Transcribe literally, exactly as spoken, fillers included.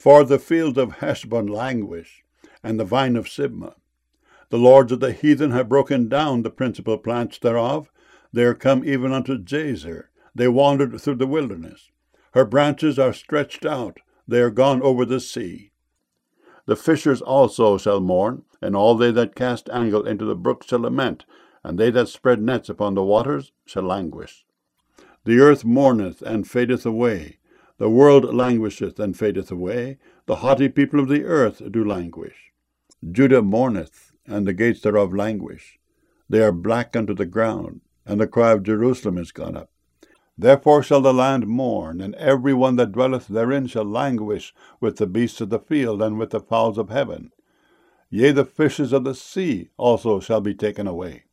For the fields of Heshbon languish, and the vine of Sibmah. The lords of the heathen have broken down the principal plants thereof. They are come even unto Jazer. They wandered through the wilderness. Her branches are stretched out. They are gone over the sea. The fishers also shall mourn, and all they that cast angle into the brook shall lament, and they that spread nets upon the waters shall languish. The earth mourneth and fadeth away. The world languisheth and fadeth away. The haughty people of the earth do languish. Judah mourneth, and the gates thereof languish. They are black unto the ground, and the cry of Jerusalem is gone up. Therefore shall the land mourn, and every one that dwelleth therein shall languish with the beasts of the field and with the fowls of heaven. Yea, the fishes of the sea also shall be taken away.